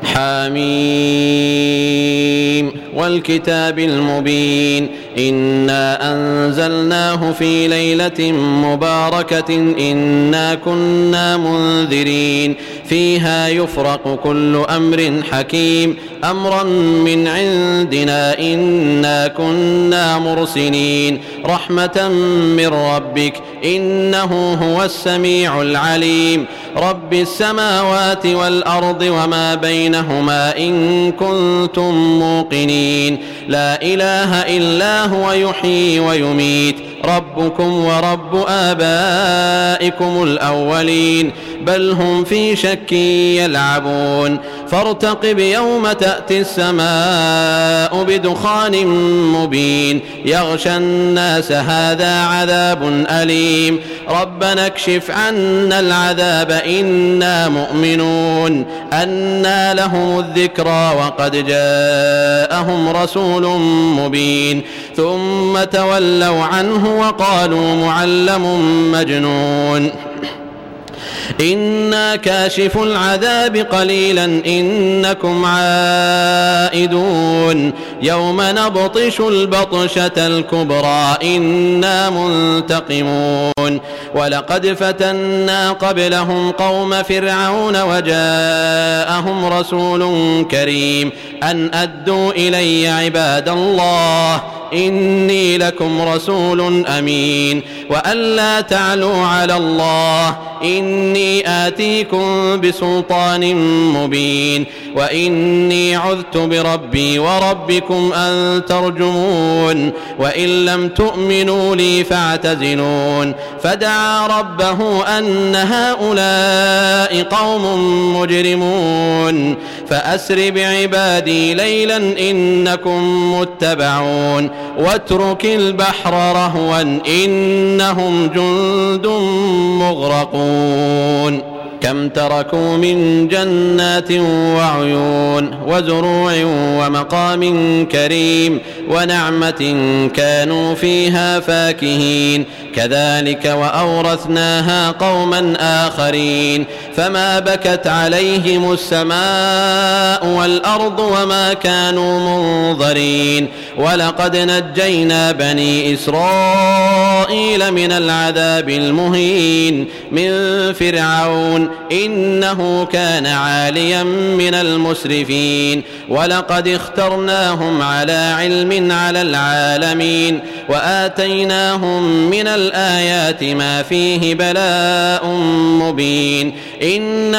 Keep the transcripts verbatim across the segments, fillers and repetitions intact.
حميم والكتاب المبين إنا أنزلناه في ليلة مباركة إنا كنا منذرين فيها يفرق كل أمر حكيم أمرا من عندنا إنا كنا مرسلين رحمة من ربك إنه هو السميع العليم رب السماوات والأرض وما بينهما إن كنتم موقنين لا إله إلا هو يحيي ويميت ربكم ورب آبائكم الأولين بل هم في شك يلعبون فارتقب يوم تأتي السماء بدخان مبين يغشى الناس هذا عذاب أليم ربنا اكشف عنا العذاب إنا مؤمنون أنى لهم الذكرى وقد جاءهم رسول مبين ثم تولوا عنه وقالوا معلم مجنون إنا كاشف العذاب قليلا إنكم عائدون يوم نبطش البطشة الكبرى إنا منتقمون ولقد فتنا قبلهم قوم فرعون وجاءهم رسول كريم أن أدوا إلي عباد الله إني لكم رسول أمين وأن لا تعلوا على الله إني آتيكم بسلطان مبين وإني عذت بربي وربكم أن ترجمون وإن لم تؤمنوا لي فاعتزلون فدعا ربه أن هؤلاء قوم مجرمون فأسر بعبادي ليلا إنكم متبعون واترك البحر رهوا إنهم جند مغرقون كم تركوا من جنات وعيون وزروع ومقام كريم ونعمة كانوا فيها فاكهين كذلك وأورثناها قوما آخرين فما بكت عليهم السماء والأرض وما كانوا منظرين ولقد نجينا بني إسرائيل من العذاب المهين من فرعون إنه كان عاليا من المسرفين ولقد اخترناهم على علم على العالمين وآتيناهم من الآيات ما فيه بلاء مبين إن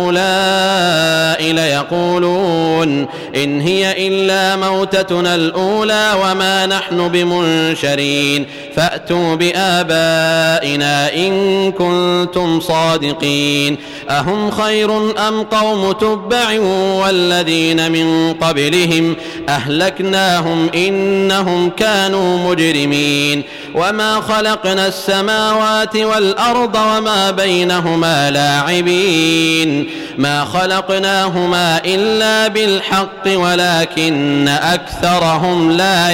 هؤلاء ليقولون إن هي إلا موتتنا الأولى وما نحن بمنشرين فأتوا بآبائنا إن كنتم صادقين أهم خير أم قوم تبع والذين من قبلهم أهلكناهم إنهم كانوا مجرمين وما خلقنا السماوات والأرض وما بينهما لاعبين ما خلقناهما إلا بالحق ولكن أكثرهم لا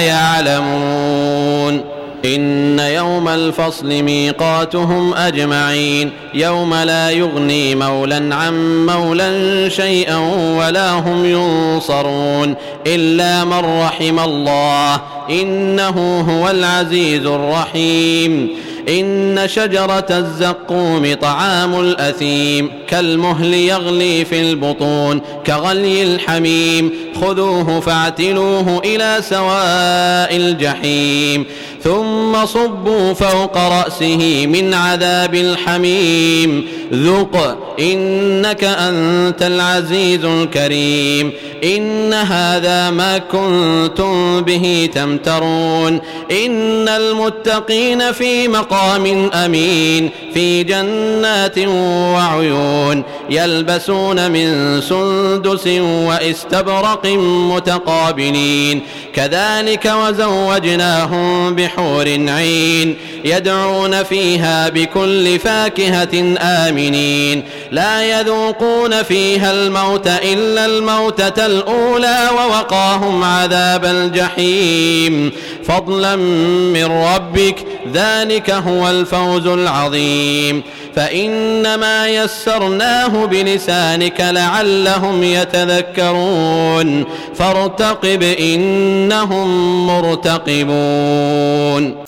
يعلمون إن يوم الفصل ميقاتهم أجمعين يوم لا يغني مولا عن مولا شيئا ولا هم ينصرون إلا من رحم الله إنه هو العزيز الرحيم إن شجرة الزقوم طعام الأثيم كالمهل يغلي في البطون كغلي الحميم خذوه فاعتلوه إلى سواء الجحيم ثم صبوا فوق رأسه من عذاب الحميم ذق إنك أنت العزيز الكريم إن هذا ما كنتم به تمترون إن المتقين في مقام أمين في جنات وعيون يلبسون من سندس واستبرق متقابلين كذلك وزوجناهم بحور عين يدعون فيها بكل فاكهة آمنين لا يذوقون فيها الموت إلا الموتة الأولى ووقاهم عذاب الجحيم فضلا من ربك ذلك هو الفوز العظيم فإنما يسرناه بلسانك لعلهم يتذكرون فارتقب إنهم مرتقبون.